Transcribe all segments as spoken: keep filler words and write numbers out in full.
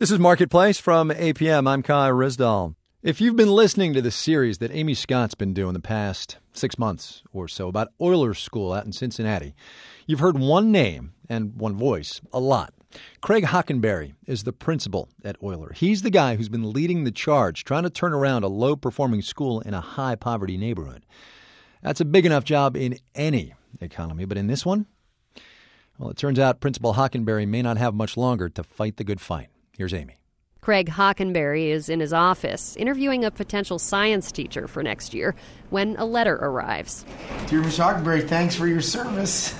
This is Marketplace from A P M. I'm Kai Risdall. If you've been listening to the series that Amy Scott's been doing the past six months or so about Oilers School out in Cincinnati, you've heard one name and one voice a lot. Craig Hockenberry is the principal at Oiler. He's the guy who's been leading the charge, trying to turn around a low-performing school in a high-poverty neighborhood. That's a big enough job in any economy, but in this one, well, it turns out Principal Hockenberry may not have much longer to fight the good fight. Here's Amy. Craig Hockenberry is in his office interviewing a potential science teacher for next year when a letter arrives. Dear Miz Hockenberry, thanks for your service.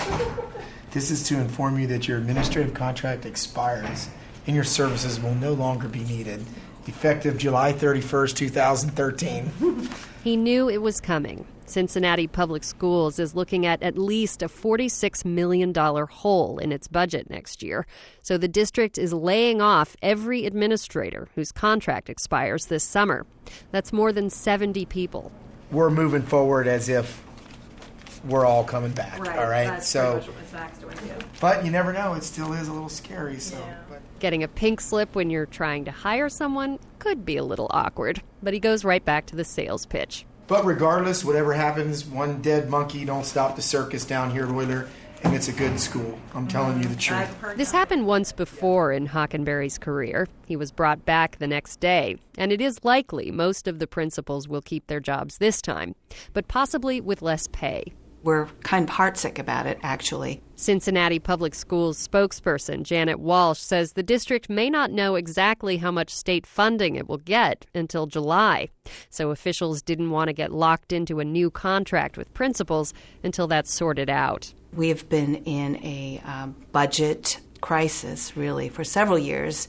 This is to inform you that your administrative contract expires and your services will no longer be needed, effective July thirty-first, twenty thirteen. He knew it was coming. Cincinnati Public Schools is looking at at least a forty-six million dollars hole in its budget next year. So the district is laying off every administrator whose contract expires this summer. That's more than seventy people. We're moving forward as if we're all coming back, right, all right? That's so, pretty much what Zach's doing too. But you never know. It still is a little scary. So, Yeah. but. Getting a pink slip when you're trying to hire someone could be a little awkward. But he goes right back to the sales pitch. But regardless, whatever happens, one dead monkey don't stop the circus down here at Oiler, and it's a good school. I'm telling you the truth. I've heard This that. happened once before in Hockenberry's career. He was brought back the next day, and it is likely most of the principals will keep their jobs this time, but possibly with less pay. We're kind of heartsick about it, actually. Cincinnati Public Schools spokesperson Janet Walsh says the district may not know exactly how much state funding it will get until July. So officials didn't want to get locked into a new contract with principals until that's sorted out. We have been in a um, budget crisis, really, for several years.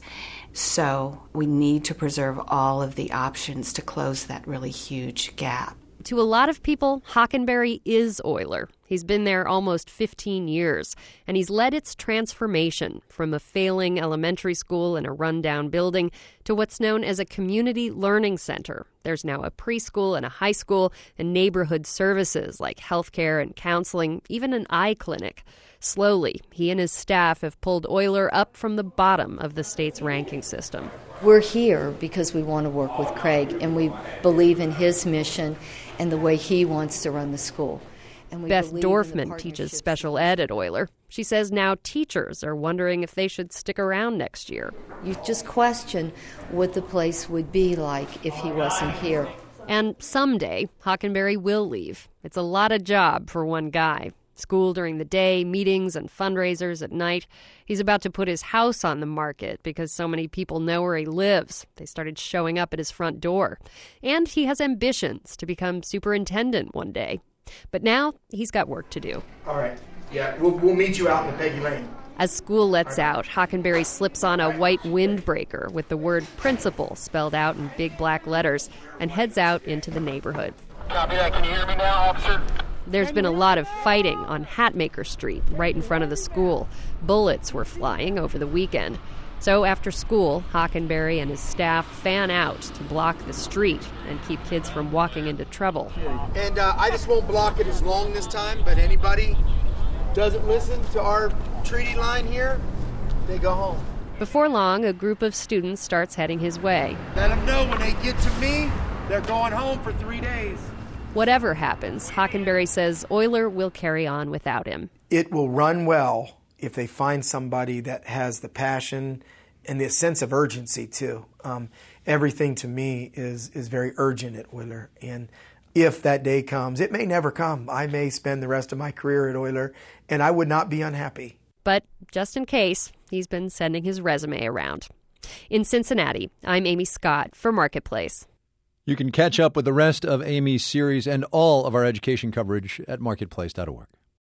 So we need to preserve all of the options to close that really huge gap. To a lot of people, Hockenberry is Oiler. He's been there almost fifteen years, and he's led its transformation from a failing elementary school in a rundown building to what's known as a community learning center. There's now a preschool and a high school and neighborhood services like healthcare and counseling, even an eye clinic. Slowly, he and his staff have pulled Oiler up from the bottom of the state's ranking system. We're here because we want to work with Craig, and we believe in his mission and the way he wants to run the school. And we Beth believe in the Dorfman teaches partnerships special ed at Oiler. She says now teachers are wondering if they should stick around next year. You just question what the place would be like if he wasn't here. And someday, Hockenberry will leave. It's a lot of job for one guy. School during the day, meetings and fundraisers at night. He's about to put his house on the market because so many people know where he lives. They started showing up at his front door. And he has ambitions to become superintendent one day. But now he's got work to do. All right. Yeah, we'll, we'll meet you out in the Peggy Lane. As school lets out, Hockenberry slips on a white windbreaker with the word principal spelled out in big black letters and heads out into the neighborhood. Copy that. Can you hear me now, officer? There's been a lot of fighting on Hatmaker Street, right in front of the school. Bullets were flying over the weekend. So after school, Hockenberry and his staff fan out to block the street and keep kids from walking into trouble. And uh, I just won't block it as long this time, but anybody doesn't listen to our treaty line here, they go home. Before long, a group of students starts heading his way. Let them know when they get to me, they're going home for three days. Whatever happens, Hockenberry says Oiler will carry on without him. It will run well if they find somebody that has the passion and the sense of urgency, too. Um, everything to me is, is very urgent at Oiler. And if that day comes, it may never come. I may spend the rest of my career at Oiler, and I would not be unhappy. But just in case, he's been sending his resume around. In Cincinnati, I'm Amy Scott for Marketplace. You can catch up with the rest of Amy's series and all of our education coverage at marketplace dot org.